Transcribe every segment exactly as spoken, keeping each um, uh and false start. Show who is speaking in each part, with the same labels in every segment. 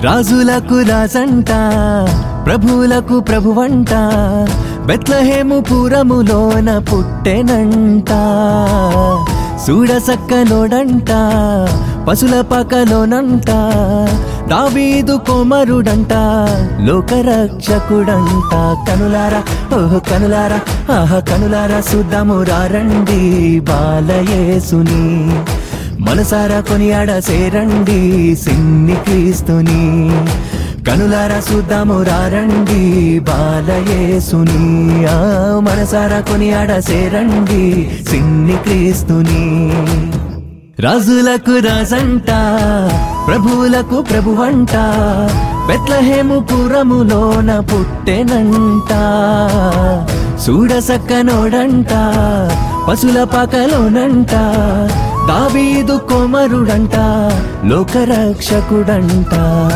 Speaker 1: రాజులకు రాజంట ప్రభువులకు ప్రభువంట బెత్లెహేము పురములోన పుట్టెనంట. చూడసక్కనోడంట పశుల పకలోనంట దావీదు కుమారుడంట లోకరక్షకుడంట. కనులారా ఓహో కనులారా ఆహా కనులారా చూద్దాము రండి బాలయేసుని, మనసారా కొనియాడ సేరండి సిన్ని క్రీస్తుని. కనులారా చూద్దాము రండి బాలయేసుని, ఆ మనసారా కొనియాడ సేరండి సిన్ని క్రీస్తుని. రాజులకు రాజంట ప్రభువులకు ప్రభువంట బెత్లెహేము పురములోన పుట్టెనంట. చూడసక్కనోడంట పశుల పకలోనంట దావీదు కుమారుడంట లోకరక్షకుడంట.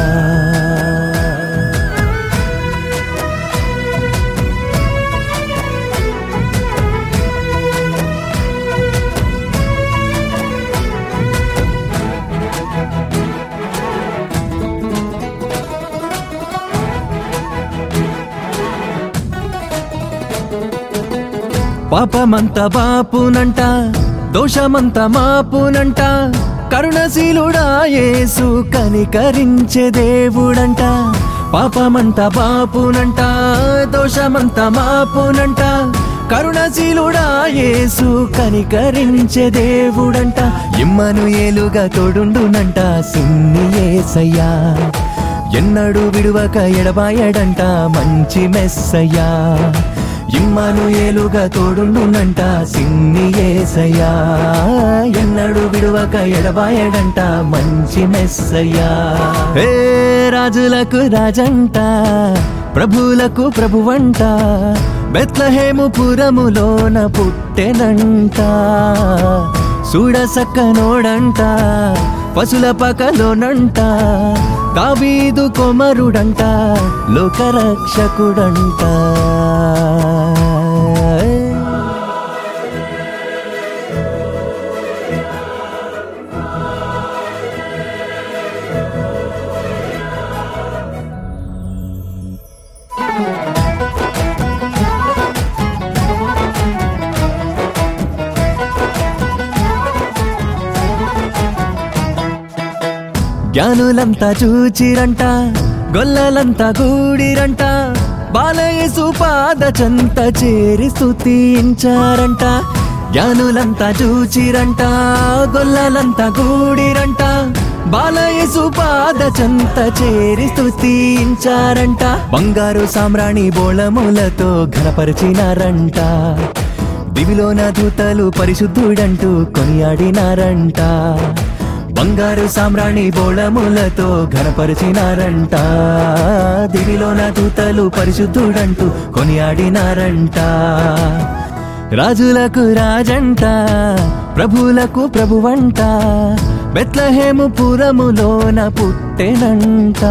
Speaker 1: పాపమంత బాపునంట దోషమంత మాపునంట కరుణశీలుడా యేసు కనికరించే దేవుడంట. పాపమంత బాపునంట దోషమంత మాపునంట కరుణశీలుడా యేసు కనికరించే దేవుడంట. ఇమ్మనుయేలుగా తోడుండునంట సిన్ని యేసయ్యా, ఎన్నడూ విడువక ఎడబాయడంట మంచి మెస్సయ్యా. ఇమ్మనుయేలుగా తోడుండునంట సిన్ని యేసయ్యా, ఎన్నడూ విడువక ఎడబాయడంట మంచి మెస్సయ్యా. ఏ రాజులకు రాజంట ప్రభువులకు ప్రభువంట బెత్లెహేము పురములోన పుట్టెనంట. చూడసక్కనోడంట పశుల పకలోనంట దావీదు కుమారుడంట లోకరక్షకుడంట. జ్ఞానులంతా చూచిరంట గొల్లలంతా గూడిరంట బాలయేసు పాద చెంత చేరి స్తుతించారంట. జ్ఞానులంతా చూచిరంట గొల్లలంతా గూడిరంట బాలయేసు పాద చెంత చేరి స్తుతించారంట. బంగారు సామ్రాణి బోళములతో ఘనపరిచినారంట, దివిలోన దూతలు పరిశుద్ధుడంటూ కొనియాడినారంట. బంగారు సామ్రాణి బోళములతో ఘనపరిచినారంట, దివిలోన దూతలు పరిశుద్ధుడంటూ కొనియాడినారంట. రాజులకు రాజంట ప్రభువులకు ప్రభువంట బెత్లెహేము పురములోన పుట్టెనంట.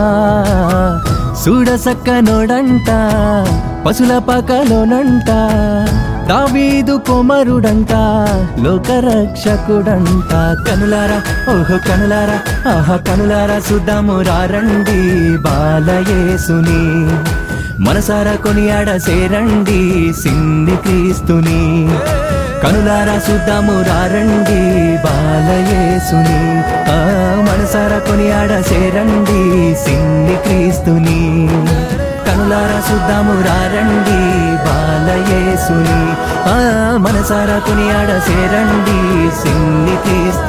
Speaker 1: చూడసక్కనోడంట పశుల పకలోనంట దావీదు కుమారుడంట లోకరక్షకుడంట. కనులారా ఓహో కనులారా ఆహా కనులారా చూద్దాము రండి బాలయేసుని, మనసారా కొనియాడ సేరండి సిన్ని క్రీస్తుని. కనులారా చూద్దాము రండి బాలయేసుని, ఆ మనసారా కొనియాడ సేరండి సిన్ని క్రీస్తుని. కనులారా చూద్దాము రండి బాలయేసుని, ఆ మనసారా కొనియాడ సేరండి సిన్ని క్రీస్తుని.